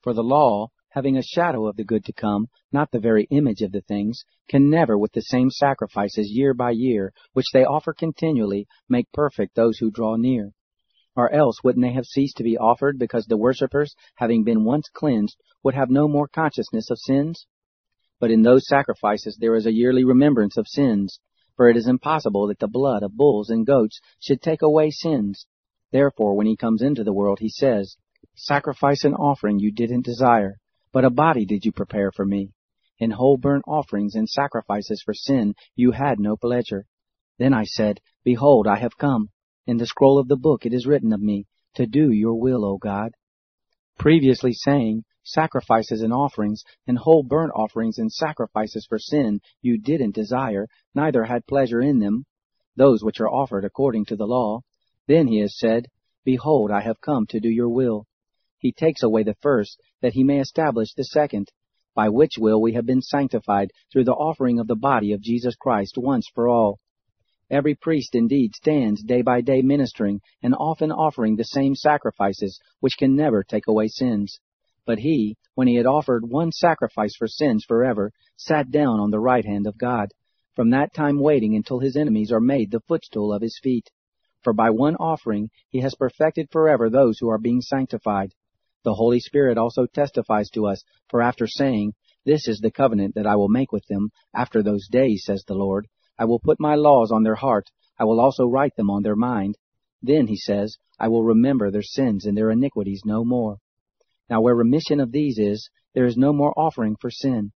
For the law, having a shadow of the good to come, not the very image of the things, can never with the same sacrifices year by year, which they offer continually, make perfect those who draw near. Or else wouldn't they have ceased to be offered, because the worshippers, having been once cleansed, would have no more consciousness of sins? But in those sacrifices there is a yearly remembrance of sins, for it is impossible that the blood of bulls and goats should take away sins. Therefore, when he comes into the world, he says, Sacrifice and offering you didn't desire, but a body did you prepare for me. In whole burnt offerings and sacrifices for sin you had no pleasure. Then I said, Behold, I have come. In the scroll of the book it is written of me, to do your will, O God. Previously saying, Sacrifices and offerings, and whole burnt offerings and sacrifices for sin you didn't desire, neither had pleasure in them, those which are offered according to the law. Then he has said, Behold, I have come to do your will. He takes away the first, that he may establish the second, by which will we have been sanctified through the offering of the body of Jesus Christ once for all. Every priest indeed stands day by day ministering, and often offering the same sacrifices, which can never take away sins. But he, when he had offered one sacrifice for sins forever, sat down on the right hand of God, from that time waiting until his enemies are made the footstool of his feet. For by one offering he has perfected forever those who are being sanctified. The Holy Spirit also testifies to us, for after saying, This is the covenant that I will make with them after those days, says the Lord, I will put my laws on their heart, I will also write them on their mind. Then, he says, I will remember their sins and their iniquities no more. Now where remission of these is, there is no more offering for sin.